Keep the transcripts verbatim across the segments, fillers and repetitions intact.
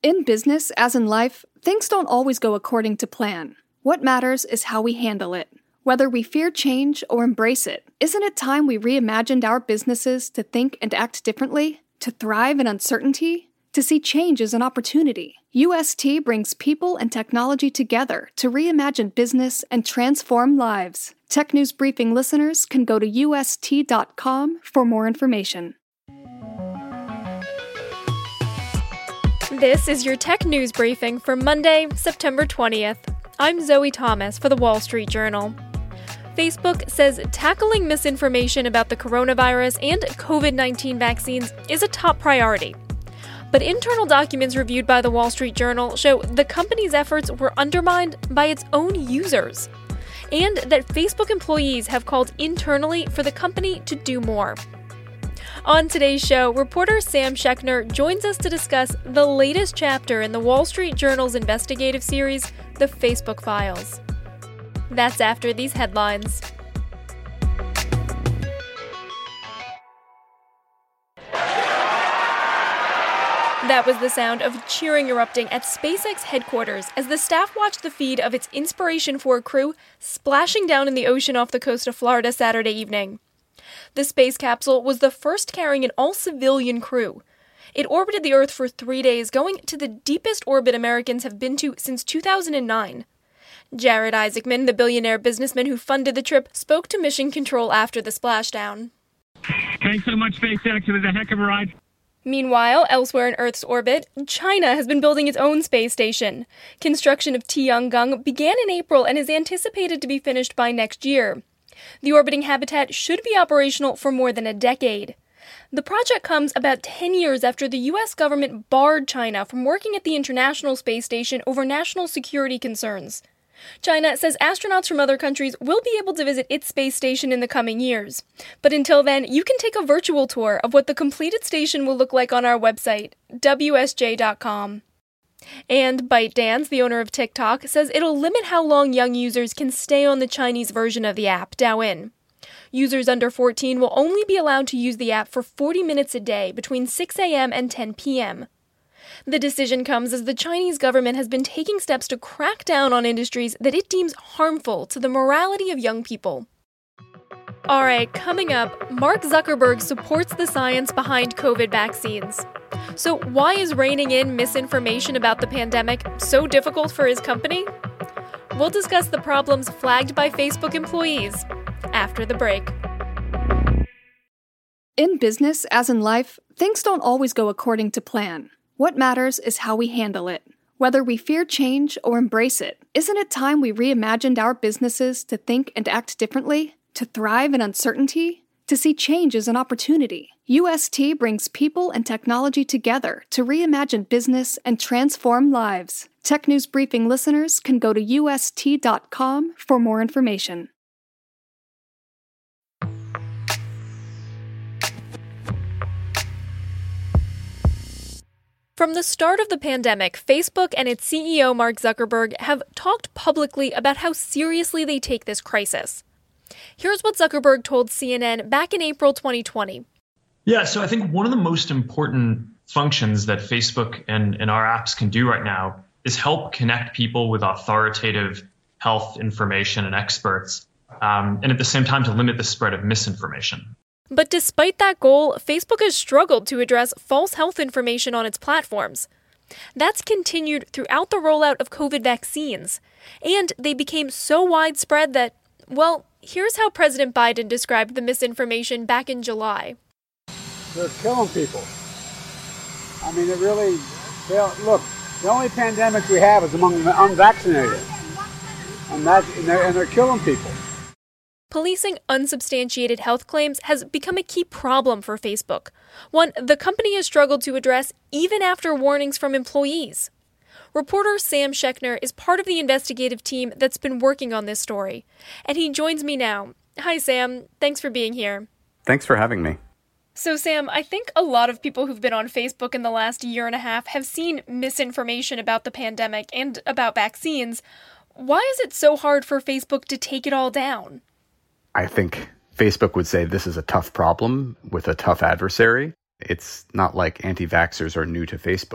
In business, as in life, things don't always go according to plan. What matters is how we handle it. Whether we fear change or embrace it, isn't it time we reimagined our businesses to think and act differently? To thrive in uncertainty? To see change as an opportunity? U S T brings people and technology together to reimagine business and transform lives. Tech News Briefing listeners can go to U S T dot com for more information. This is your Tech News Briefing for Monday, September twentieth. I'm Zoe Thomas for The Wall Street Journal. Facebook says tackling misinformation about the coronavirus and covid nineteen vaccines is a top priority. But internal documents reviewed by The Wall Street Journal show the company's efforts were undermined by its own users, and that Facebook employees have called internally for the company to do more. On today's show, reporter Sam Schechner joins us to discuss the latest chapter in The Wall Street Journal's investigative series, The Facebook Files. That's after these headlines. That was the sound of cheering erupting at SpaceX headquarters as the staff watched the feed of its Inspiration four crew splashing down in the ocean off the coast of Florida Saturday evening. The space capsule was the first carrying an all-civilian crew. It orbited the Earth for three days, going to the deepest orbit Americans have been to since two thousand nine. Jared Isaacman, the billionaire businessman who funded the trip, spoke to Mission Control after the splashdown. Thanks so much, SpaceX. It was a heck of a ride. Meanwhile, elsewhere in Earth's orbit, China has been building its own space station. Construction of Tiangong began in April and is anticipated to be finished by next year. The orbiting habitat should be operational for more than a decade. The project comes about ten years after the U S government barred China from working at the International Space Station over national security concerns. China says astronauts from other countries will be able to visit its space station in the coming years. But until then, you can take a virtual tour of what the completed station will look like on our website, W S J dot com. And ByteDance, the owner of TikTok, says it'll limit how long young users can stay on the Chinese version of the app, Douyin. Users under fourteen will only be allowed to use the app for forty minutes a day between six a.m. and ten p.m. The decision comes as the Chinese government has been taking steps to crack down on industries that it deems harmful to the morality of young people. All right, coming up, Mark Zuckerberg supports the science behind COVID vaccines. So why is reining in misinformation about the pandemic so difficult for his company? We'll discuss the problems flagged by Facebook employees after the break. In business, as in life, things don't always go according to plan. What matters is how we handle it. Whether we fear change or embrace it, isn't it time we reimagined our businesses to think and act differently? To thrive in uncertainty? To see change as an opportunity? U S T brings people and technology together to reimagine business and transform lives. Tech News Briefing listeners can go to U S T dot com for more information. From the start of the pandemic, Facebook and its C E O Mark Zuckerberg have talked publicly about how seriously they take this crisis. Here's what Zuckerberg told C N N back in April twenty twenty. Yeah, so I think one of the most important functions that Facebook and, and our apps can do right now is help connect people with authoritative health information and experts, um, and at the same time to limit the spread of misinformation. But despite that goal, Facebook has struggled to address false health information on its platforms. That's continued throughout the rollout of COVID vaccines, and they became so widespread that, well, here's how President Biden described the misinformation back in July. They're killing people. I mean, it really, look, the only pandemic we have is among the unvaccinated, and, that, and, they're, and they're killing people. Policing unsubstantiated health claims has become a key problem for Facebook, one the company has struggled to address even after warnings from employees. Reporter Sam Schechner is part of the investigative team that's been working on this story, and he joins me now. Hi, Sam. Thanks for being here. Thanks for having me. So, Sam, I think a lot of people who've been on Facebook in the last year and a half have seen misinformation about the pandemic and about vaccines. Why is it so hard for Facebook to take it all down? I think Facebook would say this is a tough problem with a tough adversary. It's not like anti-vaxxers are new to Facebook.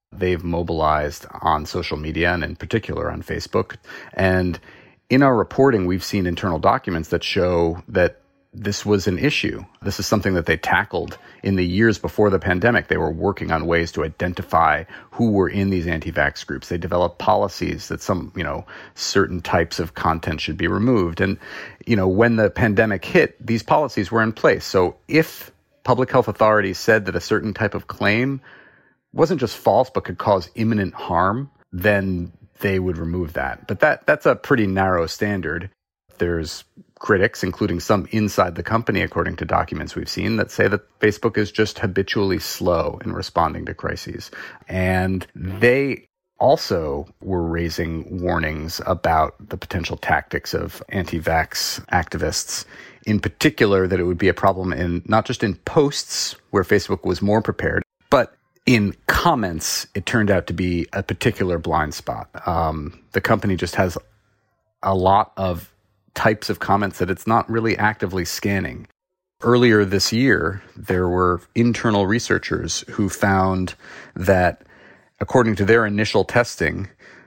they've mobilized on social media and in particular on Facebook. And in our reporting, we've seen internal documents that show that this was an issue. This is something that they tackled in the years before the pandemic. They were working on ways to identify who were in these anti-vax groups. They developed policies that some, you know, certain types of content should be removed. And, you know, when the pandemic hit, these policies were in place. So if public health authorities said that a certain type of claim wasn't just false, but could cause imminent harm, then they would remove that. But that that's a pretty narrow standard. There's critics, including some inside the company, according to documents we've seen, that say that Facebook is just habitually slow in responding to crises. And they also were raising warnings about the potential tactics of anti-vax activists, in particular that it would be a problem in not just in posts where Facebook was more prepared, but in comments, it turned out to be a particular blind spot. Um, the company just has a lot of types of comments that it's not really actively scanning. Earlier this year, there were internal researchers who found that, according to their initial testing,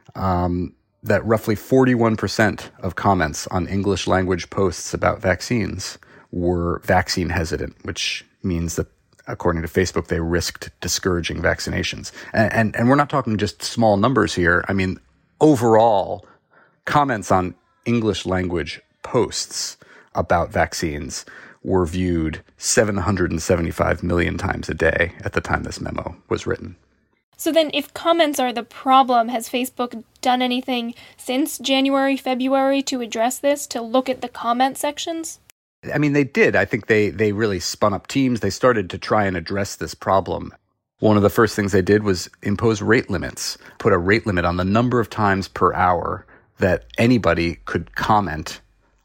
um, that roughly forty-one percent of comments on English language posts about vaccines were vaccine hesitant, which means that, according to Facebook, they risked discouraging vaccinations. And, and, and we're not talking just small numbers here. I mean, overall, comments on English language posts about vaccines were viewed seven hundred seventy-five million times a day at the time this memo was written. So then if comments are the problem, has Facebook done anything since January, February to address this, to look at the comment sections? I mean, they did. I think they, they really spun up teams. They started to try and address this problem. One of the first things they did was impose rate limits, put a rate limit on the number of times per hour that anybody could comment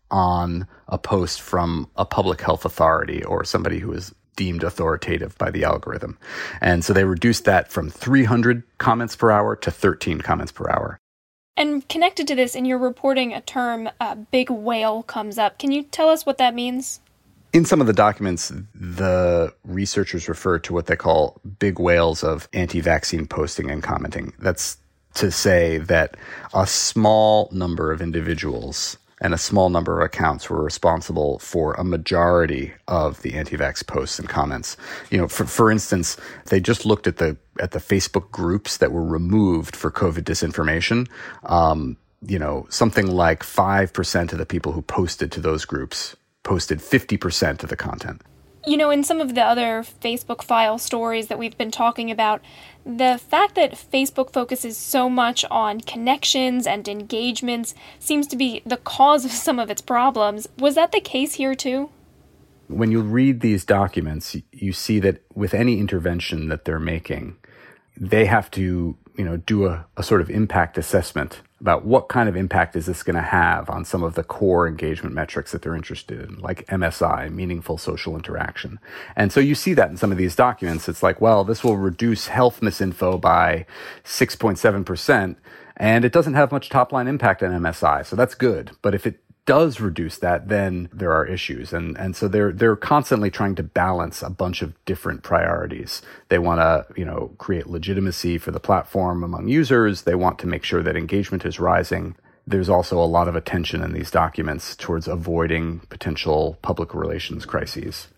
on a post from a public health authority or somebody who is deemed authoritative by the algorithm. And so they reduced that from three hundred comments per hour to thirteen comments per hour. And connected to this, in your reporting, a term, uh, big whale, comes up. Can you tell us what that means? In some of the documents, the researchers refer to what they call big whales of anti-vaccine posting and commenting. That's to say that a small number of individuals and a small number of accounts were responsible for a majority of the anti-vax posts and comments. You know, for for instance, they just looked at the at the Facebook groups that were removed for COVID disinformation. Um, you know, something like five percent of the people who posted to those groups posted fifty percent of the content. You know, in some of the other Facebook file stories that we've been talking about, the fact that Facebook focuses so much on connections and engagements seems to be the cause of some of its problems. Was that the case here too? When you read these documents, you see that with any intervention that they're making, they have to, you know, do a, a sort of impact assessment about what kind of impact is this going to have on some of the core engagement metrics that they're interested in, like M S I, meaningful social interaction. And so you see that in some of these documents. It's like, well, this will reduce health misinfo by six point seven percent, and it doesn't have much top-line impact on M S I, so that's good. But if it does reduce that, then there are issues. And and so they're they're constantly trying to balance a bunch of different priorities. They want to, you know, create legitimacy for the platform among users. They want to make sure that engagement is rising. There's also a lot of attention in these documents towards avoiding potential public relations crises.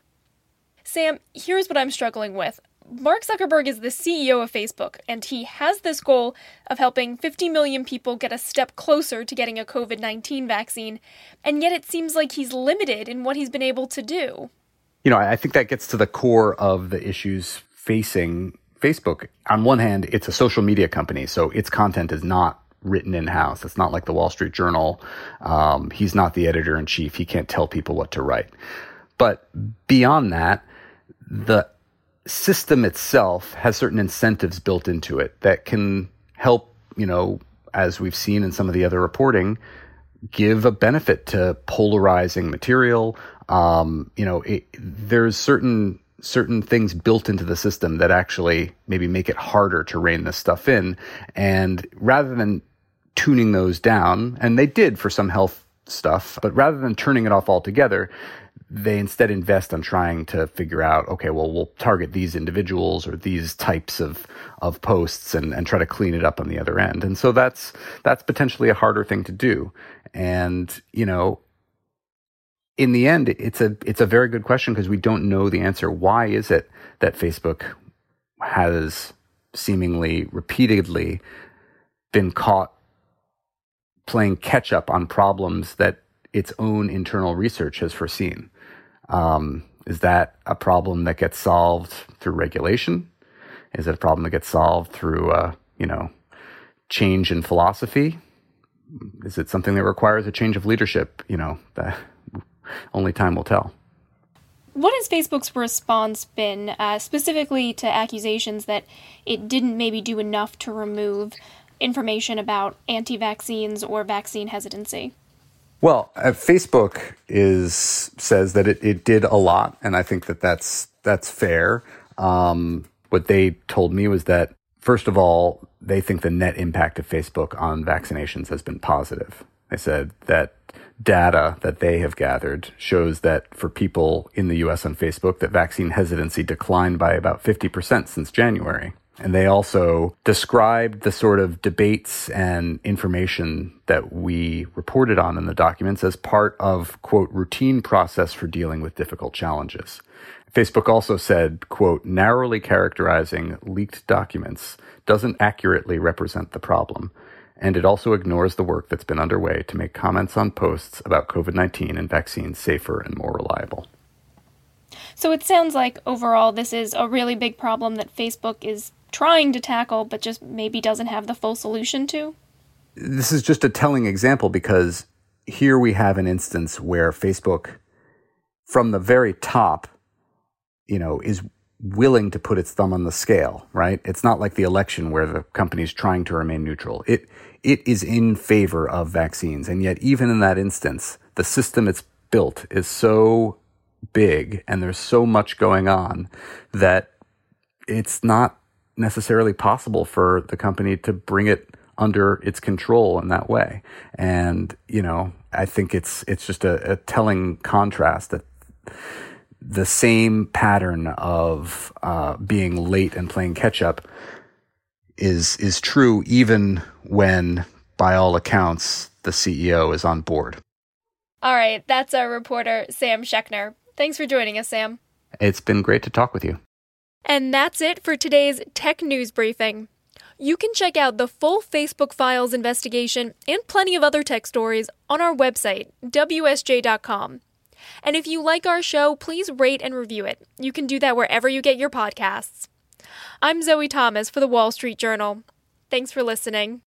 Sam, here's what I'm struggling with. Mark Zuckerberg is the C E O of Facebook, and he has this goal of helping fifty million people get a step closer to getting a covid nineteen vaccine, and yet it seems like he's limited in what he's been able to do. You know, I think that gets to the core of the issues facing Facebook. On one hand, it's a social media company, so its content is not written in-house. It's not like the Wall Street Journal. Um, he's not the editor-in-chief. He can't tell people what to write. But beyond that, the system itself has certain incentives built into it that can help, you know, as we've seen in some of the other reporting, give a benefit to polarizing material. Um, you know, it, there's certain certain things built into the system that actually maybe make it harder to rein this stuff in. And rather than tuning those down, and they did for some health stuff, but rather than turning it off altogether, they instead invest on trying to figure out, okay, well, we'll target these individuals or these types of of posts and, and try to clean it up on the other end. And so that's that's potentially a harder thing to do. And, you know, in the end, it's a it's a very good question because we don't know the answer. Why is it that Facebook has seemingly repeatedly been caught playing catch up on problems that its own internal research has foreseen? Um, is that a problem that gets solved through regulation? Is it a problem that gets solved through, uh, you know, change in philosophy? Is it something that requires a change of leadership? You know, that only time will tell. What has Facebook's response been, uh, specifically to accusations that it didn't maybe do enough to remove information about anti-vaccines or vaccine hesitancy? Well, uh, Facebook is says that it, it did a lot, and I think that that's that's fair. Um, what they told me was that, first of all, they think the net impact of Facebook on vaccinations has been positive. They said that data that they have gathered shows that for people in the U S on Facebook, that vaccine hesitancy declined by about fifty percent since January. And they also described the sort of debates and information that we reported on in the documents as part of, quote, routine process for dealing with difficult challenges. Facebook also said, quote, narrowly characterizing leaked documents doesn't accurately represent the problem. And it also ignores the work that's been underway to make comments on posts about COVID nineteen and vaccines safer and more reliable. So it sounds like overall this is a really big problem that Facebook is trying to tackle, but just maybe doesn't have the full solution to? This is just a telling example because here we have an instance where Facebook, from the very top, you know, is willing to put its thumb on the scale, right? It's not like the election where the company's trying to remain neutral. It it is in favor of vaccines. And yet, even in that instance, the system it's built is so big and there's so much going on that it's not necessarily possible for the company to bring it under its control in that way. And, you know, I think it's it's just a, a telling contrast that the same pattern of uh, being late and playing catch up is is true even when, by all accounts, the C E O is on board. All right, that's our reporter, Sam Schechner. Thanks for joining us, Sam. It's been great to talk with you. And that's it for today's Tech News Briefing. You can check out the full Facebook Files investigation and plenty of other tech stories on our website, W S J dot com. And if you like our show, please rate and review it. You can do that wherever you get your podcasts. I'm Zoe Thomas for The Wall Street Journal. Thanks for listening.